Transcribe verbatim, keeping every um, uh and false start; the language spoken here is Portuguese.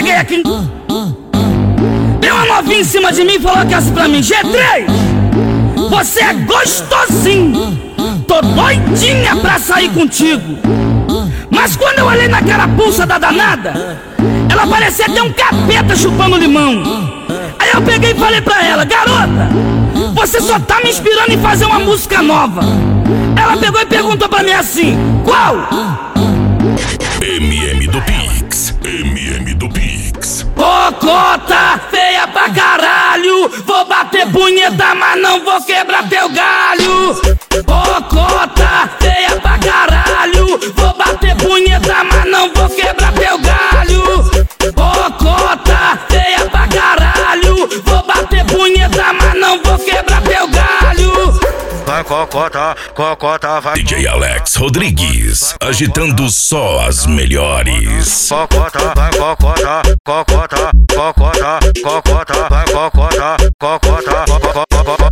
cheguei aqui, deu uma novinha em cima de mim e falou que assim pra mim: G três, você é gostosinho, tô doidinha pra sair contigo. Mas quando eu olhei na carapuça da danada, ela parecia ter um capeta chupando limão. Aí eu peguei e falei pra ela: garota, você só tá me inspirando em fazer uma música nova. Ela pegou e perguntou pra mim assim: qual? M M do Pix, M M do Pix. Cocota feia pra caralho, vou bater punheta, mas não vou quebrar teu galho. Cocota feia pra caralho, vou bater punheta, mas não vou quebrar teu galho. Cocota feia pra caralho, vou bater punheta, mas não vou quebrar teu galho. Vai cocota, cocota, vai. D J Alex Rodrigues, agitando só as melhores. Cocota, vai cocota, cocota, cocota, cocota, vai cocota, cocota, cocota.